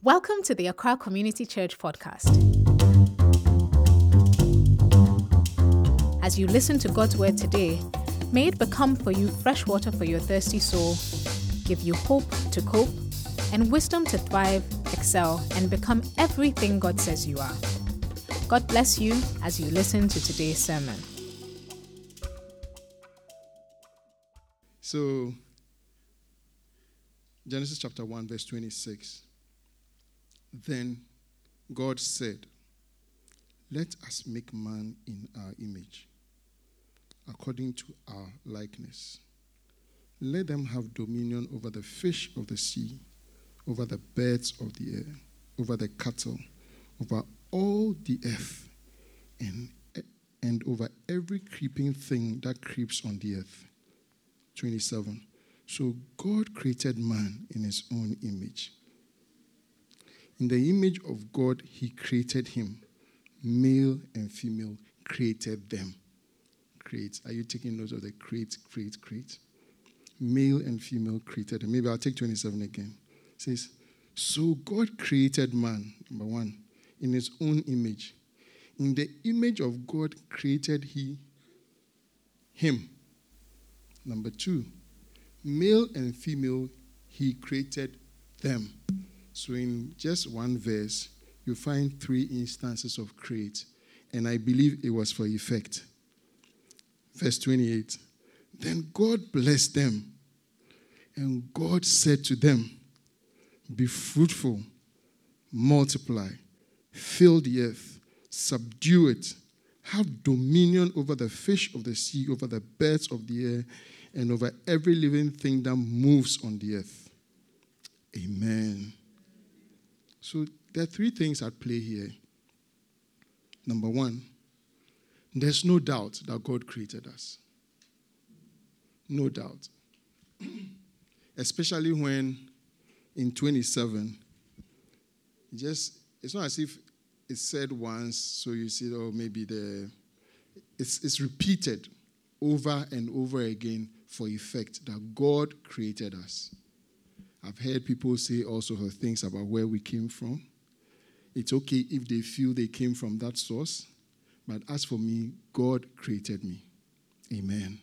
Welcome to the Accra Community Church podcast. As you listen to God's word today, may it become for you fresh water for your thirsty soul, give you hope to cope, and wisdom to thrive, excel, and become everything God says you are. God bless you as you listen to today's sermon. So, Genesis chapter 1, verse 26. Then God said, "Let us make man in our image, according to our likeness. Let them have dominion over the fish of the sea, over the birds of the air, over the cattle, over all the earth, and over every creeping thing that creeps on the earth." 27. So God created man in his own image. In the image of God, he created him. Male and female created them. Create. Are you taking notes of the create? Male and female created them. Maybe I'll take 27 again. It says, so God created man, number one, in his own image. In the image of God created he him. Number two, male and female, he created them. So in just one verse, you find 3 instances of create. And I believe it was for effect. Verse 28. Then God blessed them. And God said to them, be fruitful, multiply, fill the earth, subdue it, have dominion over the fish of the sea, over the birds of the air, and over every living thing that moves on the earth. Amen. So there are 3 things at play here. Number one, there's no doubt that God created us. No doubt. Especially when in 27, it's not as if it's said once, so you see, oh, maybe it's repeated over and over again for effect that God created us. I've heard people say all sorts of things about where we came from. It's okay if they feel they came from that source, but as for me, God created me. Amen.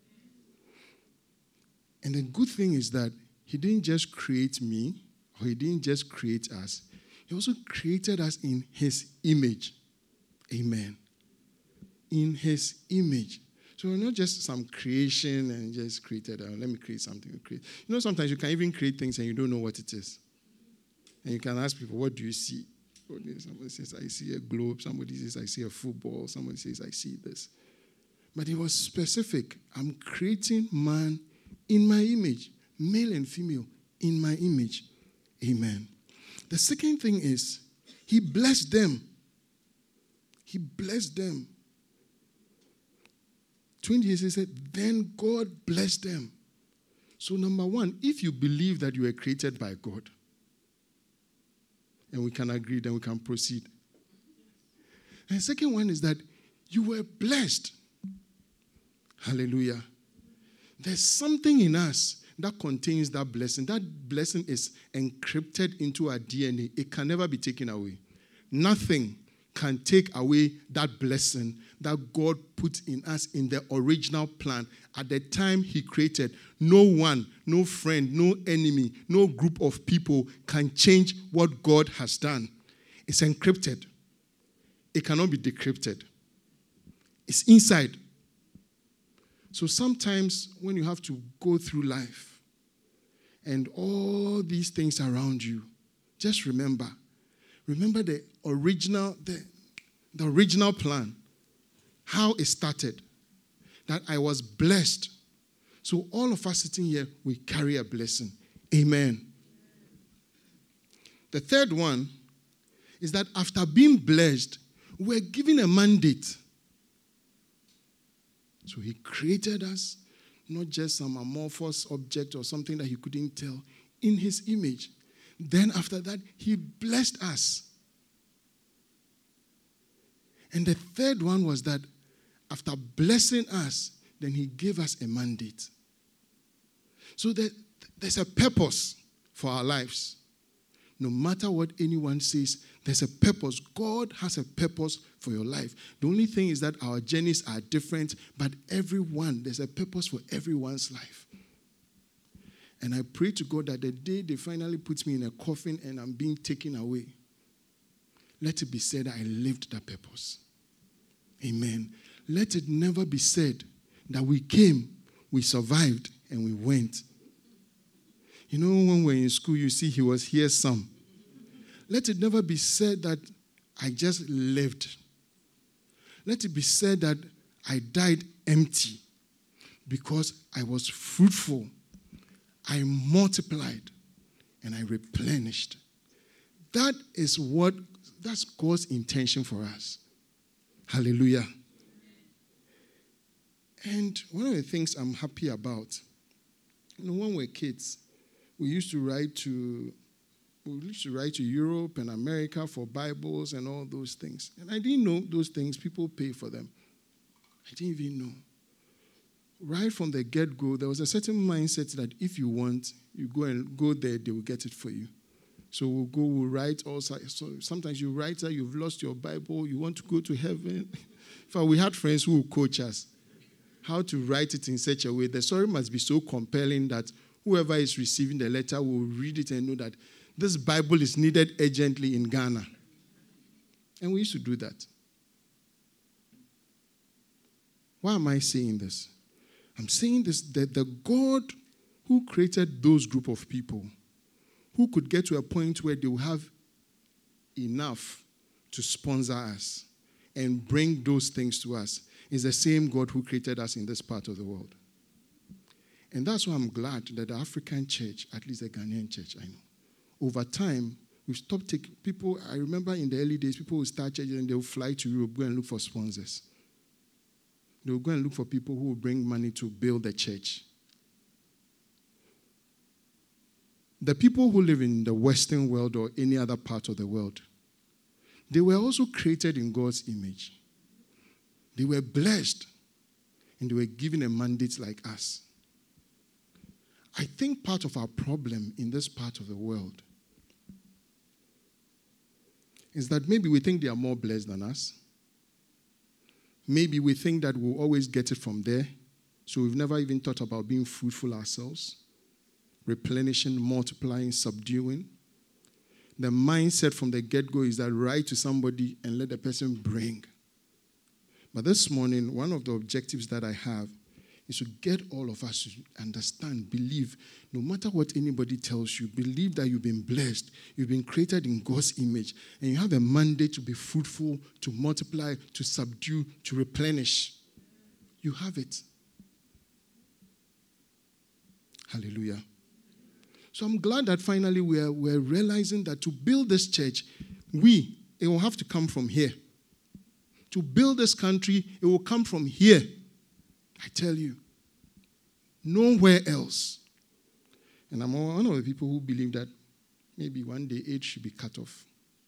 And the good thing is that he didn't just create me, or he didn't just create us. He also created us in his image. Amen. In his image. So we're not just some creation and just created, let me create something. You know, sometimes you can even create things and you don't know what it is. And you can ask people, what do you see? Somebody says, I see a globe. Somebody says, I see a football. Somebody says, I see this. But it was specific. I'm creating man in my image, male and female, in my image. Amen. The second thing is, he blessed them. He blessed them. 20 years, he said, then God blessed them. So number one, if you believe that you were created by God, and we can agree, then we can proceed. And the second one is that you were blessed. Hallelujah. There's something in us that contains that blessing. That blessing is encrypted into our DNA. It can never be taken away. Nothing can take away that blessing that God put in us in the original plan. At the time he created, no one, no friend, no enemy, no group of people can change what God has done. It's encrypted. It cannot be decrypted. It's inside. So sometimes when you have to go through life and all these things around you, just remember the original plan, how it started, that I was blessed. So all of us sitting here, we carry a blessing. Amen. The third one is that after being blessed, we're given a mandate. So he created us, not just some amorphous object or something that he couldn't tell, in his image. Then after that, he blessed us. And the third one was that after blessing us, then he gave us a mandate. So there's a purpose for our lives. No matter what anyone says, there's a purpose. God has a purpose for your life. The only thing is that our journeys are different, but there's a purpose for everyone's life. And I pray to God that the day they finally put me in a coffin and I'm being taken away, let it be said I lived that purpose. Amen. Let it never be said that we came, we survived, and we went. You know, when we're in school, you see he was here some. Let it never be said that I just lived. Let it be said that I died empty because I was fruitful. I multiplied and I replenished. That's God's intention for us. Hallelujah. And one of the things I'm happy about, when we're kids, we used to write to Europe and America for Bibles and all those things. And I didn't know those things. People pay for them. I didn't even know. Right from the get-go, there was a certain mindset that if you want, you go there, they will get it for you. So we'll write also. So sometimes you write that you've lost your Bible, you want to go to heaven. In fact, we had friends who would coach us how to write it in such a way. The story must be so compelling that whoever is receiving the letter will read it and know that this Bible is needed urgently in Ghana. And we used to do that. Why am I saying this? I'm saying this, that the God who created those group of people, who could get to a point where they will have enough to sponsor us and bring those things to us, is the same God who created us in this part of the world. And that's why I'm glad that the African church, at least the Ghanaian church, I know, over time, we've stopped taking people. I remember in the early days, people would start churches and they would fly to Europe, go and look for sponsors. They will go and look for people who will bring money to build the church. The people who live in the Western world or any other part of the world, they were also created in God's image. They were blessed, and they were given a mandate like us. I think part of our problem in this part of the world is that maybe we think they are more blessed than us. Maybe we think that we'll always get it from there, so we've never even thought about being fruitful ourselves, replenishing, multiplying, subduing. The mindset from the get-go is that write to somebody and let the person bring. But this morning, one of the objectives that I have is to get all of us to understand, believe, no matter what anybody tells you, believe that you've been blessed, you've been created in God's image, and you have a mandate to be fruitful, to multiply, to subdue, to replenish. You have it. Hallelujah. So I'm glad that finally we're realizing that to build this church, it will have to come from here. To build this country, it will come from here. I tell you, nowhere else. And I'm one of the people who believe that maybe one day aid should be cut off.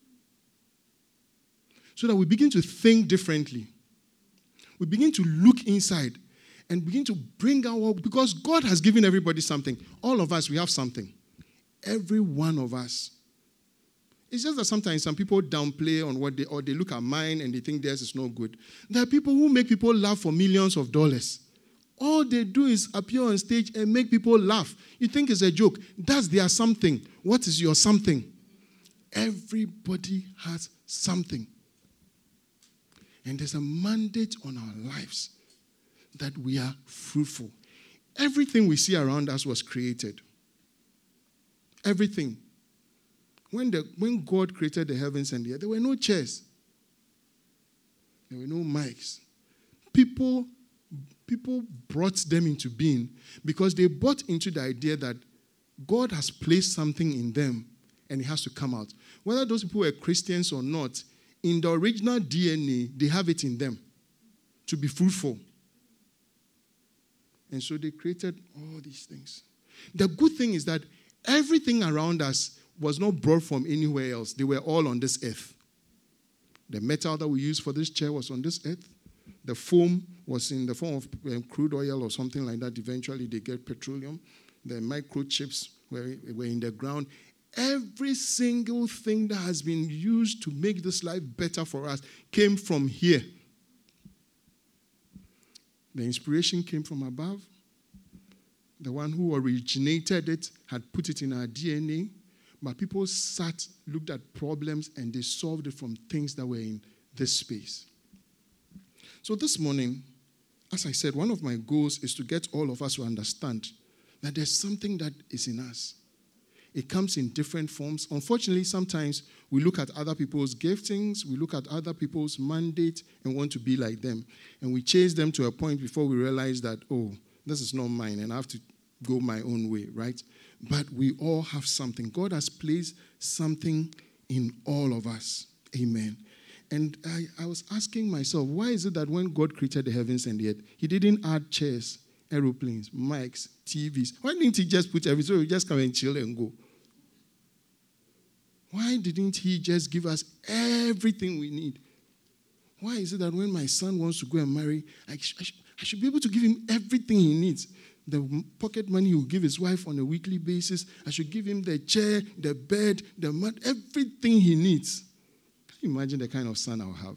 So that we begin to think differently. We begin to look inside and begin to bring our work, because God has given everybody something. All of us, we have something. Every one of us. It's just that sometimes some people downplay on what or they look at mine and they think theirs is no good. There are people who make people laugh for millions of dollars. All they do is appear on stage and make people laugh. You think it's a joke. That's their something. What is your something? Everybody has something. And there's a mandate on our lives that we are fruitful. Everything we see around us was created. Everything. When God created the heavens and the earth, there were no chairs. There were no mics. People brought them into being because they bought into the idea that God has placed something in them and it has to come out. Whether those people were Christians or not, in the original DNA, they have it in them to be fruitful. And so they created all these things. The good thing is that everything around us was not brought from anywhere else. They were all on this earth. The metal that we use for this chair was on this earth. The foam was in the form of crude oil or something like that. Eventually, they get petroleum. The microchips were in the ground. Every single thing that has been used to make this life better for us came from here. The inspiration came from above. The one who originated it had put it in our DNA. But people sat, looked at problems, and they solved it from things that were in this space. So this morning, as I said, one of my goals is to get all of us to understand that there's something that is in us. It comes in different forms. Unfortunately, sometimes we look at other people's giftings, we look at other people's mandate and want to be like them. And we chase them to a point before we realize that, oh, this is not mine and I have to go my own way, right? But we all have something. God has placed something in all of us. Amen. And I was asking myself, why is it that when God created the heavens and the earth, he didn't add chairs, aeroplanes, mics, TVs? Why didn't he just put everything so we just come and chill and go? Why didn't he just give us everything we need? Why is it that when my son wants to go and marry, I should be able to give him everything he needs? The pocket money he will give his wife on a weekly basis. I should give him the chair, the bed, the mat, everything he needs. Can you imagine the kind of son I'll have?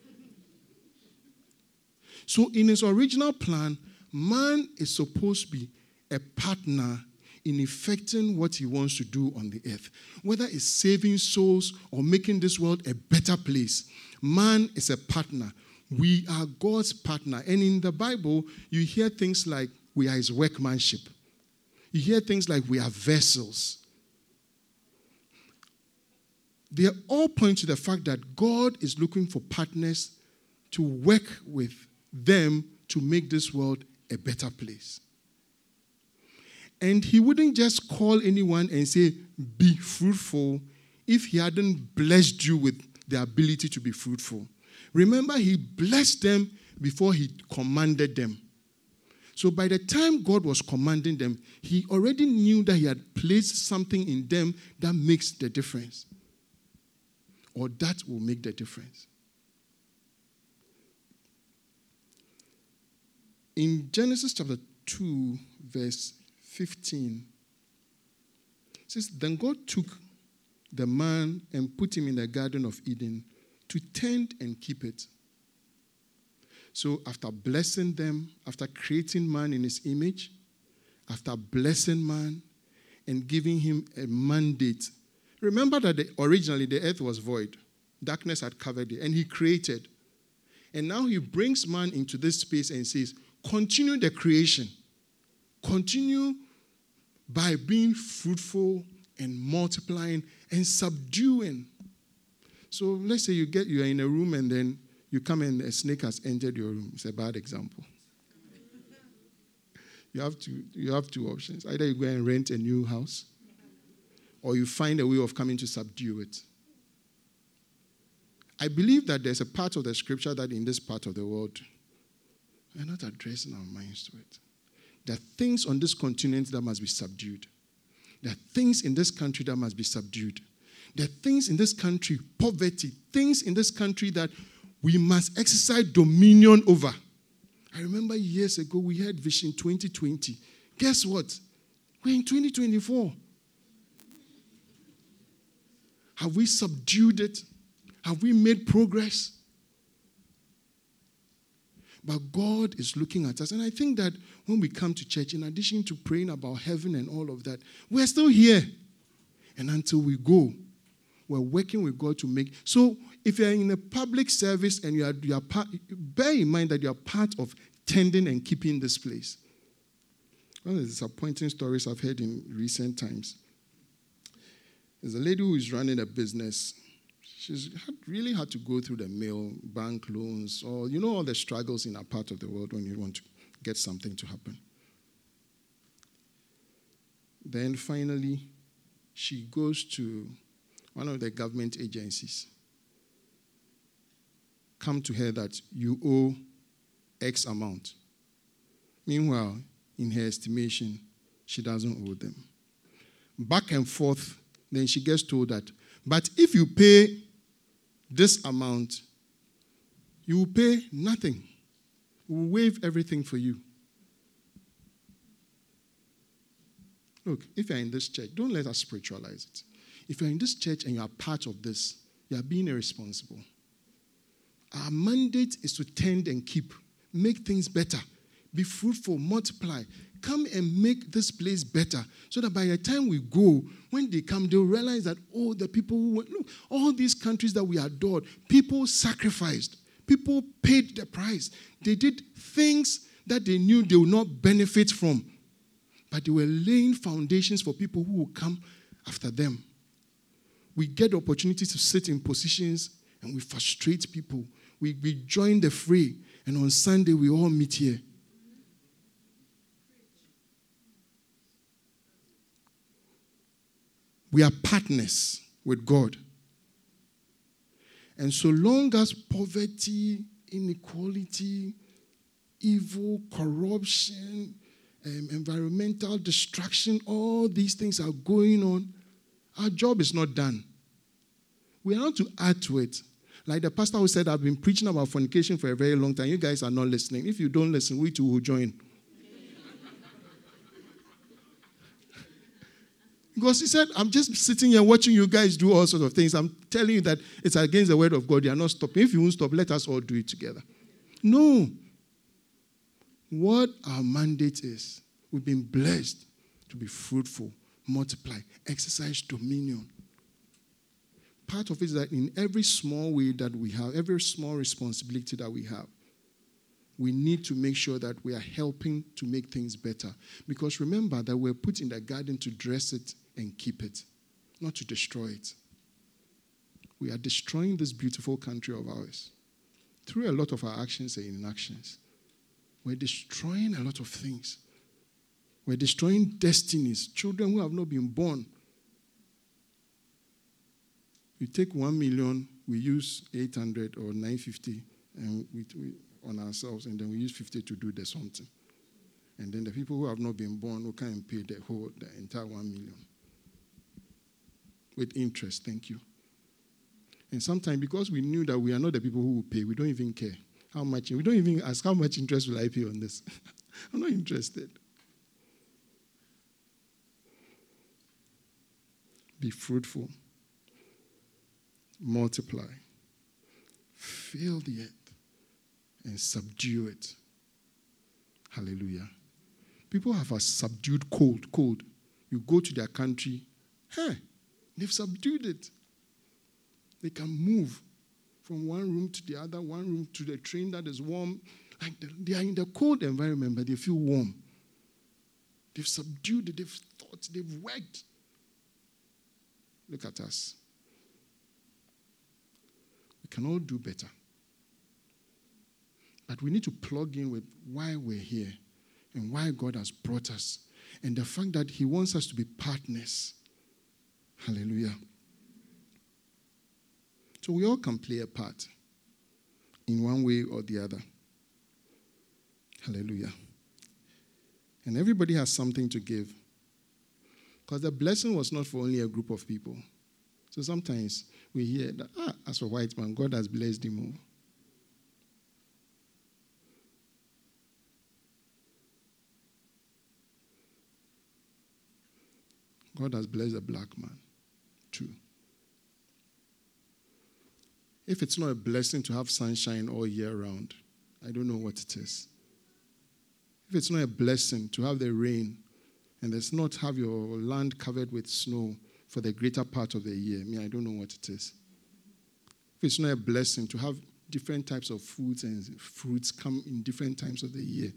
So in his original plan, man is supposed to be a partner in effecting what he wants to do on the earth. Whether it's saving souls or making this world a better place, man is a partner. We are God's partner. And in the Bible, you hear things like we are his workmanship. You hear things like we are vessels. They all point to the fact that God is looking for partners to work with them to make this world a better place. And he wouldn't just call anyone and say, be fruitful, if he hadn't blessed you with the ability to be fruitful. Remember, he blessed them before he commanded them. So by the time God was commanding them, he already knew that he had placed something in them that makes the difference. Or that will make the difference. In Genesis chapter 2, verse 15, it says, then God took the man and put him in the Garden of Eden to tend and keep it. So after blessing them, after creating man in his image, after blessing man and giving him a mandate, remember that originally the earth was void. Darkness had covered it, and he created. And now he brings man into this space and says, continue the creation. Continue by being fruitful and multiplying and subduing. So let's say you are in a room and then you come and a snake has entered your room. It's a bad example. You have two options. Either you go and rent a new house or you find a way of coming to subdue it. I believe that there's a part of the scripture that in this part of the world, we're not addressing our minds to it. There are things on this continent that must be subdued. There are things in this country that must be subdued. There are things in this country, poverty, things in this country that we must exercise dominion over. I remember years ago we had Vision 2020. Guess what? We're in 2024. Have we subdued it? Have we made progress? But God is looking at us. And I think that when we come to church, in addition to praying about heaven and all of that, we're still here. And until we go, we're working with God to make. So if you're in a public service and you are part, bear in mind that you are part of tending and keeping this place. One of the disappointing stories I've heard in recent times. There's a lady who is running a business. She's really had to go through the mill, bank loans, or all the struggles in a part of the world when you want to get something to happen. Then finally, she goes to one of the government agencies. Come to her that you owe X amount. Meanwhile, in her estimation, she doesn't owe them. Back and forth, then she gets told that, but if you pay this amount, you will pay nothing. We'll waive everything for you. Look, if you're in this church, don't let us spiritualize it. If you're in this church and you are part of this, you are being irresponsible. Our mandate is to tend and keep, make things better, be fruitful, multiply. Come and make this place better so that by the time we go, when they come, they'll realize that, oh, the people who went, look, all these countries that we adored, people sacrificed, people paid the price. They did things that they knew they would not benefit from, but they were laying foundations for people who will come after them. We get the opportunity to sit in positions and we frustrate people. We join the fray, and on Sunday we all meet here. We are partners with God. And so long as poverty, inequality, evil, corruption, environmental destruction, all these things are going on, our job is not done. We are not to add to it. Like the pastor who said, I've been preaching about fornication for a very long time. You guys are not listening. If you don't listen, we too will join. Because he said, I'm just sitting here watching you guys do all sorts of things. I'm telling you that it's against the word of God. You are not stopping. If you won't stop, let us all do it together. No. What our mandate is, we've been blessed to be fruitful, multiply, exercise dominion. Part of it is that in every small way that we have, every small responsibility that we have, we need to make sure that we are helping to make things better. Because remember that we're put in the garden to dress it and keep it, not to destroy it. We are destroying this beautiful country of ours through a lot of our actions and inactions. We're destroying a lot of things. We're destroying destinies, children who have not been born. You take 1 million, we use 800 or 950 and we on ourselves, and then we use 50 to do the something. And then the people who have not been born will come and pay the entire 1 million. With interest, thank you. And sometimes, because we knew that we are not the people who will pay, we don't even care how much. We don't even ask, how much interest will I pay on this? I'm not interested. Be fruitful. Multiply. Fill the earth. And subdue it. Hallelujah. People have a subdued cold. You go to their country, they've subdued it. They can move from one room to the other, one room to the train that is warm. Like they are in the cold environment, but they feel warm. They've subdued it, they've thought, they've worked. Look at us. We can all do better. But we need to plug in with why we're here and why God has brought us and the fact that he wants us to be partners. Hallelujah. So we all can play a part in one way or the other. Hallelujah. And everybody has something to give. Because the blessing was not for only a group of people. So sometimes we hear that, as a white man, God has blessed him more. God has blessed a black man, too. If it's not a blessing to have sunshine all year round, I don't know what it is. If it's not a blessing to have the rain and there's not have your land covered with snow for the greater part of the year, I don't know what it is. If it's not a blessing to have different types of foods and fruits come in different times of the year.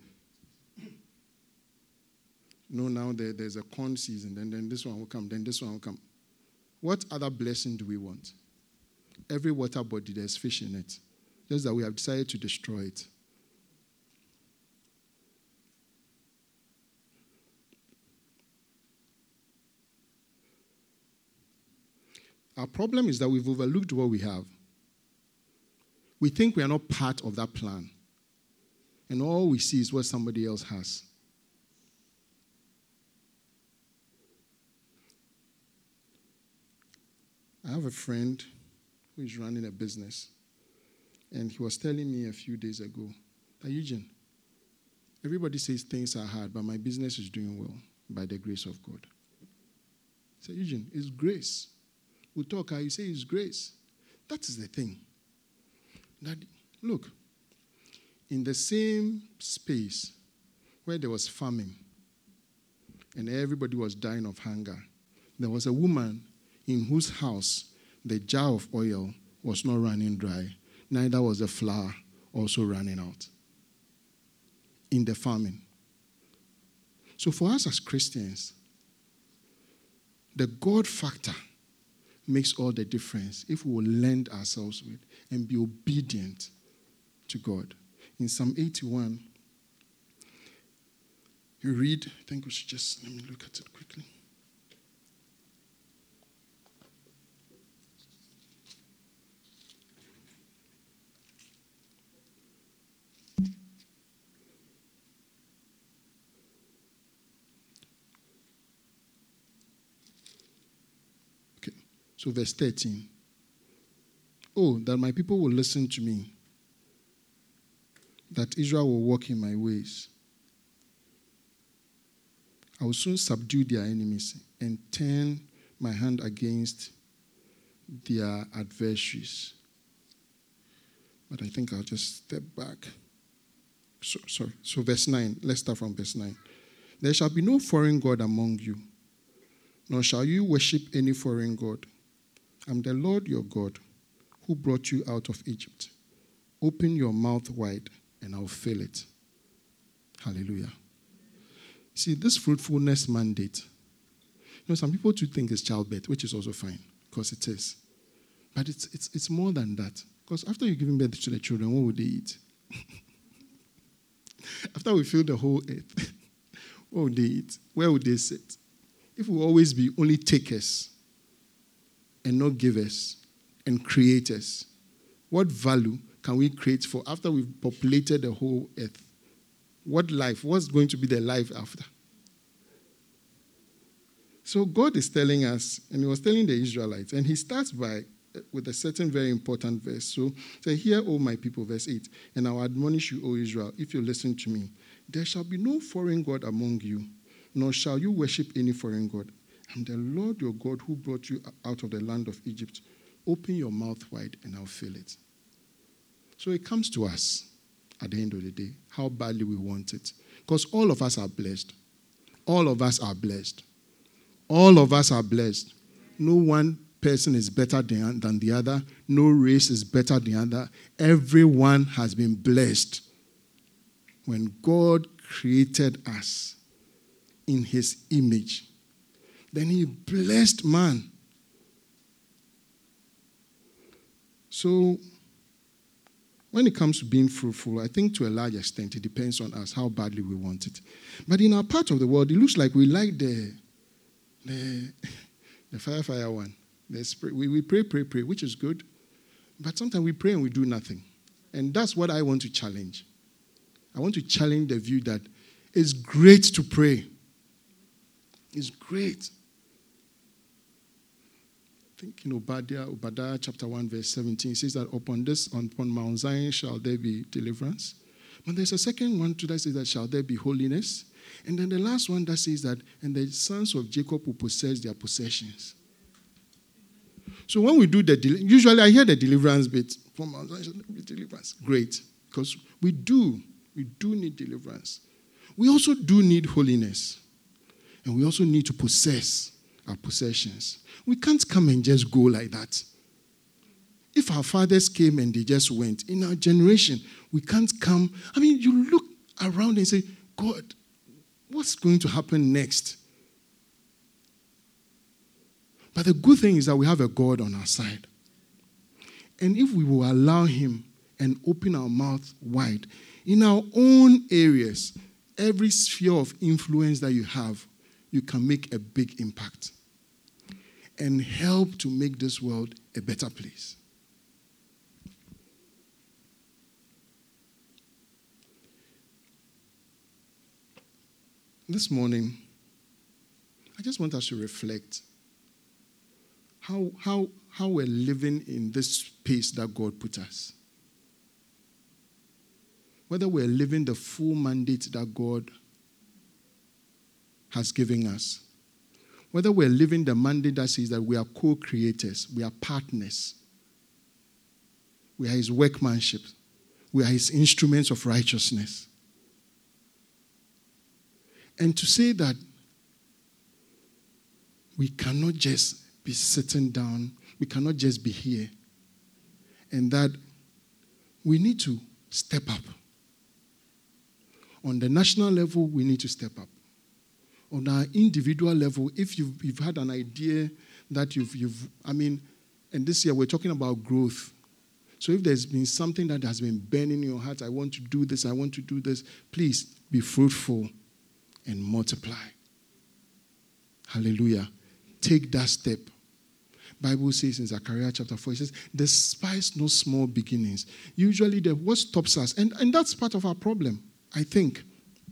Now there's a corn season, then this one will come, then this one will come. What other blessing do we want? Every water body, there's fish in it. Just that we have decided to destroy it. Our problem is that we've overlooked what we have. We think we are not part of that plan. And all we see is what somebody else has. I have a friend who is running a business. And he was telling me a few days ago that, Eugene, everybody says things are hard, but my business is doing well by the grace of God. I said, Eugene, it's grace. will talk, you say it's grace. That is the thing. That, look, in the same space where there was famine and everybody was dying of hunger, there was a woman in whose house the jar of oil was not running dry, neither was the flour also running out. In the famine. So for us as Christians, the God factor makes all the difference if we will lend ourselves with and be obedient to God. In Psalm 81, you read, I think we should just, let me look at it quickly. So verse 13. Oh, that my people will listen to me, that Israel will walk in my ways. I will soon subdue their enemies and turn my hand against their adversaries. But I think I'll just step back. So verse 9. Let's start from verse 9. There shall be no foreign god among you, nor shall you worship any foreign god. I'm the Lord your God, who brought you out of Egypt. Open your mouth wide, and I'll fill it. Hallelujah. See, this fruitfulness mandate, some people too think it's childbirth, which is also fine, because it is. But it's more than that. Because after you're giving birth to the children, what would they eat? After we fill the whole earth, what would they eat? Where would they sit? If we always be only takers and not givers and creators, what value can we create for after we've populated the whole earth? What life? What's going to be the life after? So God is telling us, and he was telling the Israelites, and he starts with a certain very important verse. So, say, hear, O my people, verse 8, and I will admonish you, O Israel, if you listen to me. There shall be no foreign god among you, nor shall you worship any foreign god. I'm the Lord your God who brought you out of the land of Egypt. Open your mouth wide and I'll fill it. So it comes to us at the end of the day, how badly we want it. Because all of us are blessed. All of us are blessed. All of us are blessed. No one person is better than the other. No race is better than the other. Everyone has been blessed. When God created us in his image, then he blessed man. So, when it comes to being fruitful, I think to a large extent it depends on us how badly we want it. But in our part of the world, it looks like we like the fire one. We pray, which is good. But sometimes we pray and we do nothing. And that's what I want to challenge. I want to challenge the view that it's great to pray. It's great. I think in Obadiah chapter 1, verse 17, it says that upon Mount Zion shall there be deliverance. But there's a second one to that says that shall there be holiness. And then the last one that says that, and the sons of Jacob will possess their possessions. So when we do usually I hear the deliverance bit from Mount Zion shall there be deliverance. Great. Because we do need deliverance. We also do need holiness. And we also need to possess our possessions. We can't come and just go like that. If our fathers came and they just went, in our generation, we can't come. I mean, you look around and say, God, what's going to happen next? But the good thing is that we have a God on our side. And if we will allow him and open our mouth wide, in our own areas, every sphere of influence that you have, you can make a big impact and help to make this world a better place. This morning, I just want us to reflect how we're living in this space that God put us. Whether we're living the full mandate that God has given us. whether we're living the mandate that says that we are co-creators, we are partners, we are his workmanship, we are his instruments of righteousness. And to say that we cannot just be sitting down, we cannot just be here, and that we need to step up. On the national level, we need to step up. On our individual level, if you've had an idea that and this year we're talking about growth. So if there's been something that has been burning in your heart, I want to do this, please be fruitful and multiply. Hallelujah. Take that step. Bible says in Zechariah chapter 4, it says, despise no small beginnings. Usually what stops us, and that's part of our problem, I think.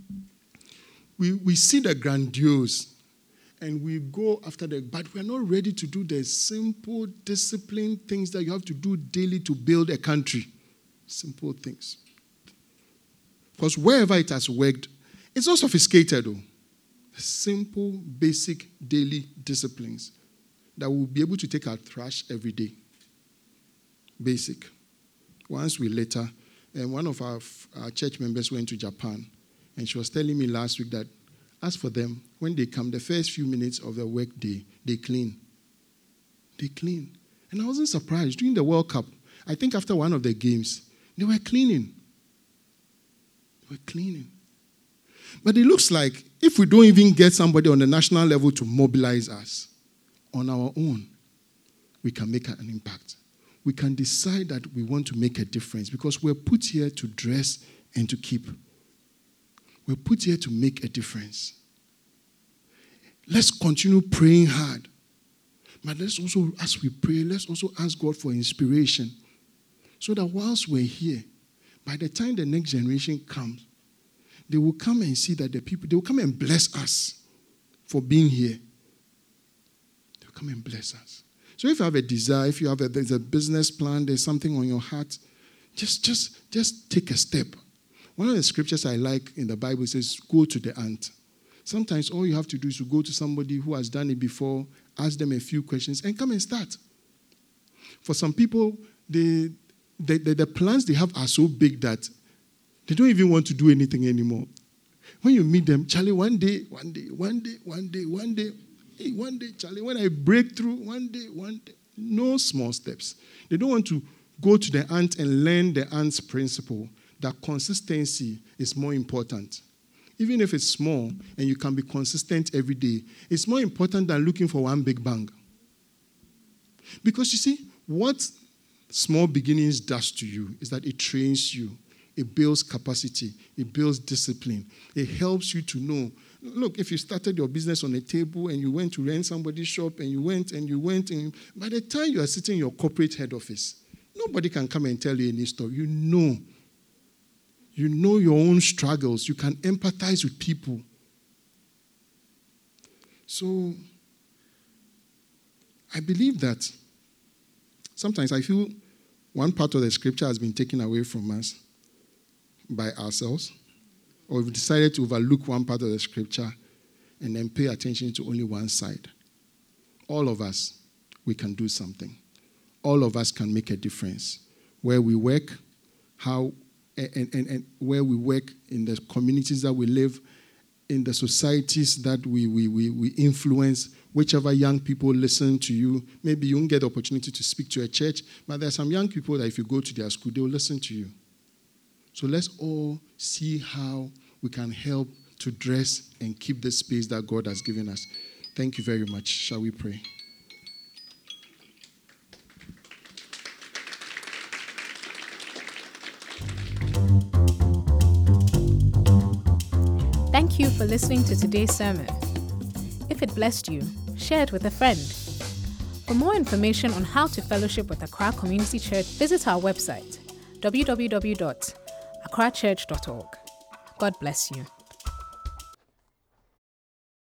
We see the grandiose and we go after but we're not ready to do the simple, disciplined things that you have to do daily to build a country. Simple things. Because wherever it has worked, it's not sophisticated though. Simple, basic, daily disciplines that will be able to take our trash every day. Basic. Once we later, and one of our church members went to Japan, and she was telling me last week that as for them, when they come, the first few minutes of the work day, they clean. They clean. And I wasn't surprised. During the World Cup, I think after one of the games, they were cleaning. They were cleaning. But it looks like if we don't even get somebody on the national level to mobilize us, on our own, we can make an impact. We can decide that we want to make a difference because we're put here to dress and to keep. We're put here to make a difference. Let's continue praying hard. But let's also, as we pray, let's also ask God for inspiration. So that whilst we're here, by the time the next generation comes, they will come and see that they will come and bless us for being here. They will come and bless us. So if you have a desire, if you have there's a business plan, there's something on your heart, just take a step. One of the scriptures I like in the Bible says, go to the ant. Sometimes all you have to do is to go to somebody who has done it before, ask them a few questions, and come and start. For some people, the plans they have are so big that they don't even want to do anything anymore. When you meet them, Charlie, one day, Charlie, when I break through, one day, no small steps. They don't want to go to the ant and learn the ant's principle, that consistency is more important. Even if it's small and you can be consistent every day, it's more important than looking for one big bang. Because you see, what small beginnings does to you is that it trains you. It builds capacity. It builds discipline. It helps you to know. Look, if you started your business on a table and you went to rent somebody's shop and you went, and by the time you are sitting in your corporate head office, nobody can come and tell you any story. You know your own struggles. You can empathize with people. So, I believe that sometimes I feel one part of the scripture has been taken away from us by ourselves, or we've decided to overlook one part of the scripture and then pay attention to only one side. All of us, we can do something. All of us can make a difference. Where we work, and where we work, in the communities that we live, in the societies that we influence, whichever young people listen to you. Maybe you won't get the opportunity to speak to a church, but there are some young people that if you go to their school, they will listen to you. So let's all see how we can help to dress and keep the space that God has given us. Thank you very much. Shall we pray? Thank you for listening to today's sermon. If it blessed you, share it with a friend. For more information on how to fellowship with Accra Community Church, visit our website, www.accrachurch.org. God bless you.